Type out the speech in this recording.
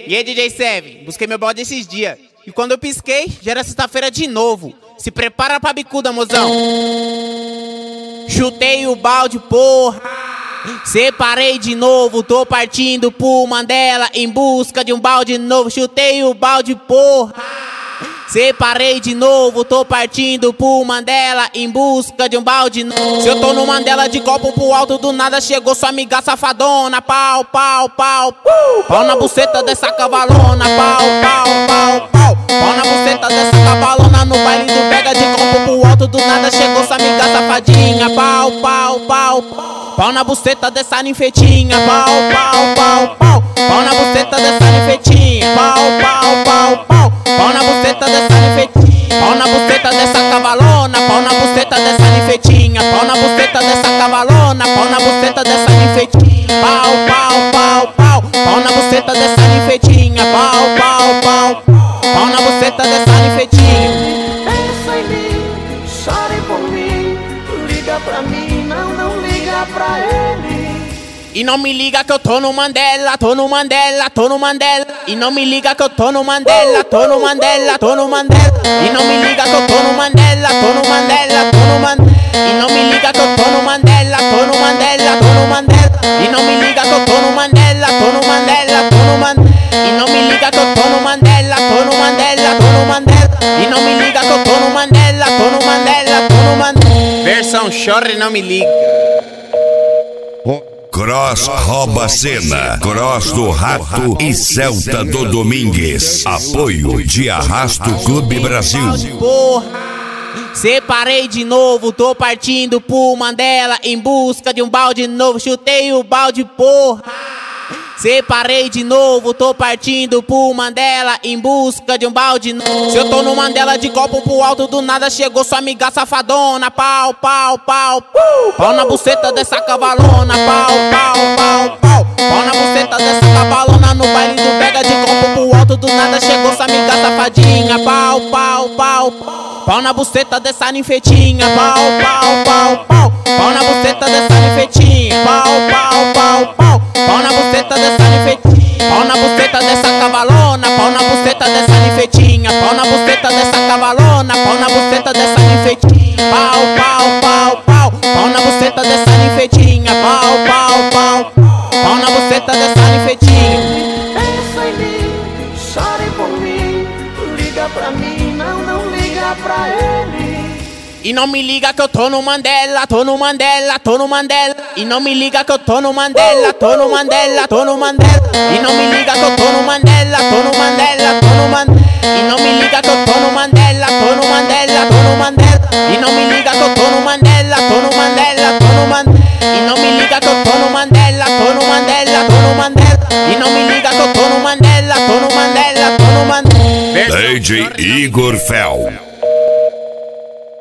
E aí, DJ Seven? Busquei meu balde esses dias. E quando eu pisquei, já era sexta-feira de novo. Se prepara pra bicuda, mozão. Chutei o balde, porra. Separei de novo, tô partindo pro Mandela em busca de um balde novo. Chutei o balde, porra. Separei de novo, tô partindo pro Mandela em busca de um balde novo. Se eu tô no Mandela de copo pro alto, do nada chegou sua amiga safadona. Pau, pau, pau, pau na buceta dessa cavalona. Pau, pau, pau, pau, pau na buceta dessa cavalona. No baile do pega de copo pro alto, do nada chegou sua amiga safadinha. Pau, pau, pau, pau na buceta dessa ninfetinha. Pau, pau, pau, pau, pau na buceta dessa ninfetinha. Pau, pau, pau, pau, pau na buceta dessa ninfetinha. Pau na buceta dessa cavalona. Pau na buceta dessa ninfetinha. Pau na buceta dessa cavalona. Pau na buceta dessa ninfetinha. Pau, pau, pau, pau, pau na buceta dessa ninfetinha. Pau, pau, pau, pau na buceta dessa ninfetinha. Pensa em mim, chore por mim, liga pra mim, não liga pra ele. E não me liga que eu tô no Mandela, tô no Mandela, tô no Mandela. E não me liga que eu tô no Mandela, tô no Mandela, tô no Mandela. E não me liga que eu tô no Mandela, tô no Mandela, tô no Mandela. E não me liga que eu tô no Mandela, tô no Mandela, tô no Mandela. E não me liga que eu tô no Mandela, tô no Mandela, tô no Mandela. E não me liga que eu tô no Mandela, tô no Mandela, tô no Mandela. E não me liga que eu tô no Mandela, tô no Mandela, tô no Mandela. Versão chora e não me liga. Cross rouba cena, Cross do Rato e Celta do Domingues. Apoio de Arrasto Clube Brasil. Porra, separei de novo, tô partindo pro Mandela em busca de um balde novo. Chutei o balde, porra. Separei de novo, tô partindo pro Mandela em busca de um balde novo. Se eu tô no Mandela de copo pro alto, do nada chegou sua amiga safadona. Pau, pau, pau, pau na buceta dessa cavalona. Pau, pau, pau, pau, pau na buceta dessa cavalona. No baile do pega de copo pro alto, do nada chegou sua amiga safadinha. Pau, pau, pau, pau na buceta dessa ninfetinha. Pau, pau, pau, pau, pau na buceta dessa ninfetinha. Pau, pau, pau, pau, pau na buceta dessa ninfetinha. Pau na buceta dessa cavalona. Pau na buceta dessa ninfetinha. Pau na buceta dessa cavalona. Pau na buceta dessa ninfetinha. Pau, pau, pau, pau, pau na buceta dessa ninfetinha. Pau, pau, pau, pau na buceta dessa ninfetinha. Pensa em mim, chore por mim, liga pra mim, não liga pra ele. E não me liga que eu tô no Mandela, tô no Mandela, tô no Mandela. E não me liga que eu tô no Mandela, tô no Mandela, tô no Mandela. E não me liga que eu tô no Mandela, tô no Mandela, tô no Mandela. E não me liga que eu tô no Mandela, tô no Mandela, tô no Mandela. E não me liga que eu tô no Mandela, tô no Mandela, tô no Mandela. E não me liga que eu tô no Mandela, tô no Mandela, tô no Mandela. E não me liga que eu tô no Mandela, tô no Mandela, tô no Mandela. DJ Igor Fel.